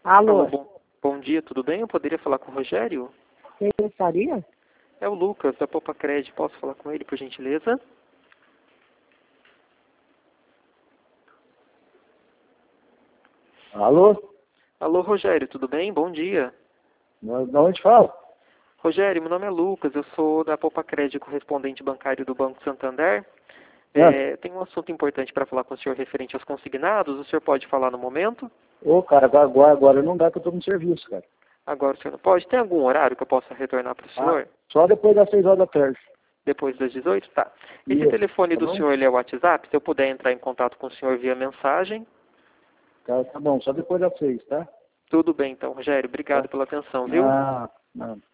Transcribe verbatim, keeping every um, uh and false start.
Alô? Alô, bom, bom dia, tudo bem? Eu poderia falar com o Rogério? Quem gostaria? É o Lucas, da Popa Cred. Posso falar com ele, por gentileza? Alô? Alô, Rogério, tudo bem? Bom dia. Da onde fala? Rogério, meu nome é Lucas, eu sou da Popa Cred, correspondente bancário do Banco Santander. É. É, tem um assunto importante para falar com o senhor referente aos consignados. O senhor pode falar no momento? Ô, cara, agora, agora não dá que eu tô no serviço, cara. Agora o senhor não pode? Tem algum horário que eu possa retornar para o senhor? Ah, só depois das seis horas da tarde. Depois das dezoito? Tá. Esse Isso, telefone tá do bom? senhor, ele é o WhatsApp? Se eu puder entrar em contato com o senhor via mensagem? Tá, tá bom, só depois das seis, tá? Tudo bem, então, Rogério. Obrigado Tá. pela atenção, viu? Ah, não.